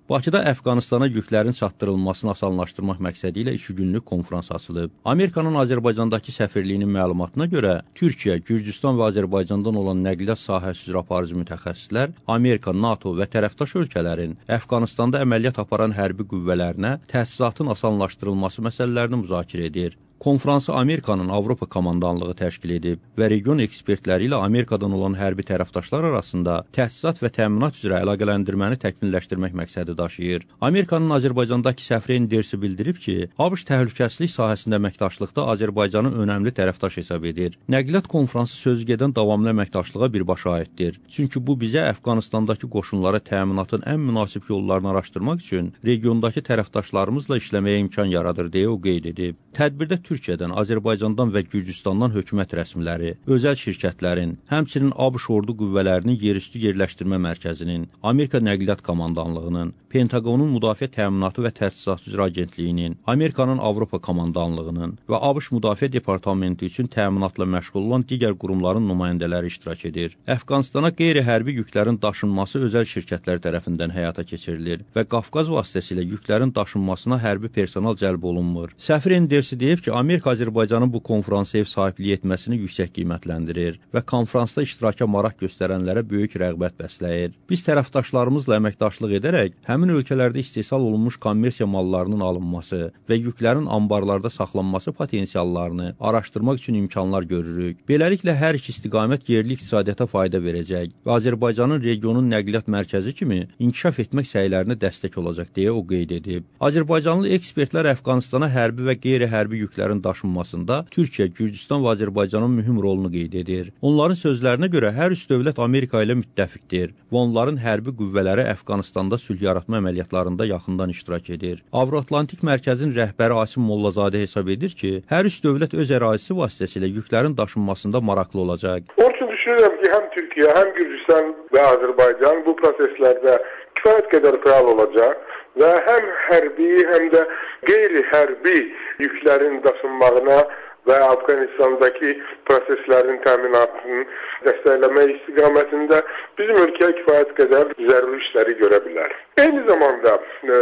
Bakıda Əfqanistana yüklərin çatdırılmasını asanlaşdırmaq məqsədi ilə 2 günlük konfrans açılıb. Amerikanın Azərbaycandakı səfirliyinin məlumatına görə Türkiyə, Gürcüstan və Azərbaycandan olan nəqliyyat sahəsi üzrə aparıcı mütəxəssislər Amerika, NATO və tərəfdaş ölkələrin Əfqanistanda əməliyyat aparan hərbi qüvvələrinə təchizatın asanlaşdırılması məsələlərini müzakirə edir. Konfransı Amerikanın Avropa komandanlığı təşkil edib və region ekspertləri ilə Amerikadan olan hərbi tərəfdaşlar arasında təchizat və təminat üzrə əlaqələndirməni təkmilləşdirmək məqsədi daşıyır. Amerikanın Azərbaycandakı səfiri Endersi bildirib ki, ABŞ təhlükəsizlik sahəsində əməkdaşlıqda Azərbaycanı önəmli tərəfdaş hesab edir. Nəqliyyat konfransı sözügedən davamlı əməkdaşlığa birbaşa aiddir. Çünki bu bizə Əfqanistandakı qoşunlara təminatın ən münasib yollarını araşdırmaq üçün regiondakı tərəfdaşlarımızla işləməyə imkan yaradır deyə o qeyd edib. Tədbirdə Türkiyədən, Azərbaycandan və Gürcüstandan hökumət rəsmiləri, özəl şirkətlərin, həmçinin ABŞ ordu qüvvələrinin yerüstü yerləşdirmə mərkəzinin, Amerika Nəqliyyat Komandanlığının, Pentagonun Müdafiə Təminatı və Təchizatı üzrə Agentliyinin, Amerikanın Avropa Komandanlığının və ABŞ Müdafiə Departamenti üçün təminatla məşğul olan digər qurumların nümayəndələri iştirak edir. Əfqanistana qeyri-hərbi yüklərin daşınması özəl şirkətlər tərəfindən həyata keçirilir və Qafqaz vasitəsilə yüklərin daşınmasına hərbi personal cəlb olunmur. Səfir Endersi deyib ki, Amerika Azərbaycanın bu konfransa ev sahibliyi etməsini yüksək qiymətləndirir və konfransda iştiraka maraq göstərənlərə böyük rəğbət bəsləyir. Biz tərəfdaşlarımızla əməkdaşlıq edərək həmin ölkələrdə istehsal olunmuş kommersiya mallarının alınması və yüklərin ambarlarda saxlanması potensiallarını araşdırmaq üçün imkanlar görürük. Beləliklə, hər iki istiqamət yerli iqtisadiyyata fayda verəcək və Azərbaycanın regionun nəqliyyat mərkəzi kimi inkişaf etmək səylərinə dəstək olacaq deyə o qeyd edib. Azərbaycanlı ekspertlər Əfqanistana hərbi və qeyri-hərbi yüklərin daşınmasında Türkiyə, Gürcüstan və Azərbaycanın mühüm rolunu qeyd edir. Onların sözlərinə görə hər üç dövlət Amerika ilə müttəfiqdir və onların hərbi qüvvələri Əfqanistanda sülh yaratma əməliyyatlarında yaxından iştirak edir. Avro-Atlantik Mərkəzin rəhbəri Asim Mollazadə hesab edir ki, hər üç dövlət öz ərazisi vasitəsilə yüklərin daşınmasında maraqlı olacaq. Onun üçün düşünürəm ki, həm Türkiyə, həm Gürcüstan və Azərbaycan bu proseslərdə kifayət qədər fəal olacaq və həm hərbi, həm də qeyri-hərbi yüklərin daşınmağına və Əfqanistandakı proseslərin təminatını dəstəkləmək istiqamətində bizim ölkəyə kifayət qədər zəruri işləri görə bilər. Eyni zamanda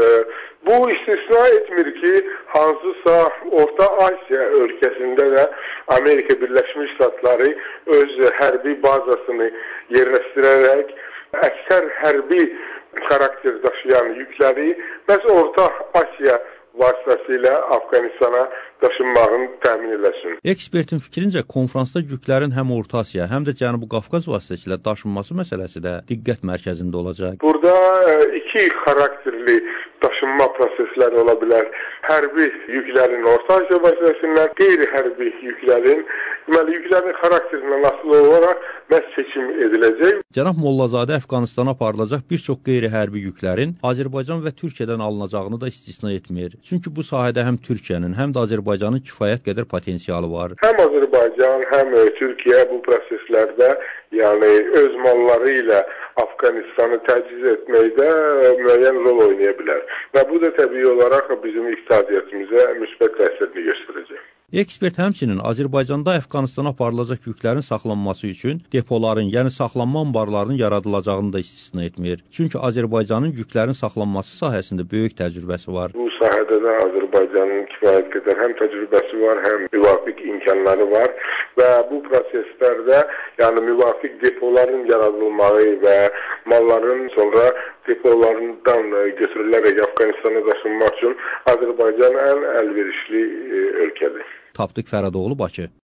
bu istisna etmir ki, hansısa Orta Asiya ölkəsində də Amerika Birləşmiş Ştatları öz hərbi bazasını yerləşdirərək əksər hərbi xarakter daşıyan yükləri məhz Orta Asiya vasitəsilə Əfqanistana daşınmağını təmin eləsin. Ekspertin fikrincə, konfransda yüklərin həm Orta Asiya, həm də Cənubi Qafqaz vasitəsilə daşınması məsələsi də diqqət mərkəzində olacaq. Burada iki xarakterli daşınma prosesləri ola bilər. Hərbi yüklərin Orta Asiya vasitəsindən, qeyri-hərbi yüklərin, deməli, yüklərin xarakterindən asılı olaraq məhz seçim ediləcək. Cənab Mollazadə Əfqanistana aparılacaq bir çox qeyri-hərbi yüklərin Azərbaycan və Türkiyədən alınacağını da istisna etmir. Çünki bu sahədə həm Türkiyənin, həm də Azərbaycanın kifayət qədər potensialı var. Həm Azərbaycan, həm Türkiyə bu proseslərdə, yəni öz malları ilə Əfqanistanı təchiz etməkdə müəyyən rol oynaya bilər. Və bu da təbii olaraq bizim iqtisadiyyatımıza müsbət təsirini göstərəcək. Ekspert həmçinin Azərbaycanda Əfqanistana aparılacaq yüklərin saxlanması üçün depoların, yəni saxlanma anbarlarının yaradılacağını da istisna etmir. Çünki Azərbaycanın yüklərin saxlanması sahəsində böyük təcrübəsi var. Bu sahədə də Azərbaycanın kifayət qədər həm təcrübəsi var, həm müvafiq imkanları var və bu proseslərdə, yəni müvafiq depoların yaradılmağı və malların sonra depolarından götürülərək Əfqanistana daşınmaq üçün Azərbaycan ən əlverişli ölkədir. Tapdıq Fərədoğlu, Bakı.